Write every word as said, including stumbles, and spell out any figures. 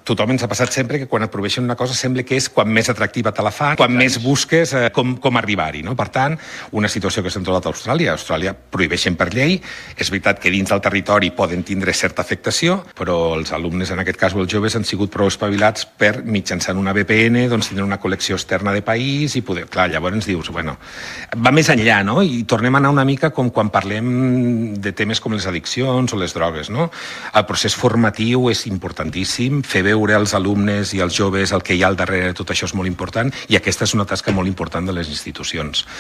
tothom ens ha passat sempre que quan et prohibeixen una cosa sembla que és quan més atractiva te la fan, quan més busques eh, com, com arribar-hi, no? Per tant, una situació que s'ha trobat a Austràlia. A Austràlia prohibeixen per llei. És veritat que dins del territori poden tindre certa afectació, però els alumnes, en aquest cas, o els joves, han sigut prou espavilats per, mitjançant una V P N, doncs, tindre una col·lecció externa de país i poder... Clar, llavors ens dius, bueno, va més enllà, no? I tornem a anar una mica com quan parlem de temes com les addiccions o les drogues, no? El procés formatiu és importantíssim, fer veure als alumnes i als joves el que hi ha al darrere de tot això és molt important i aquesta és una tasca molt important de les institucions.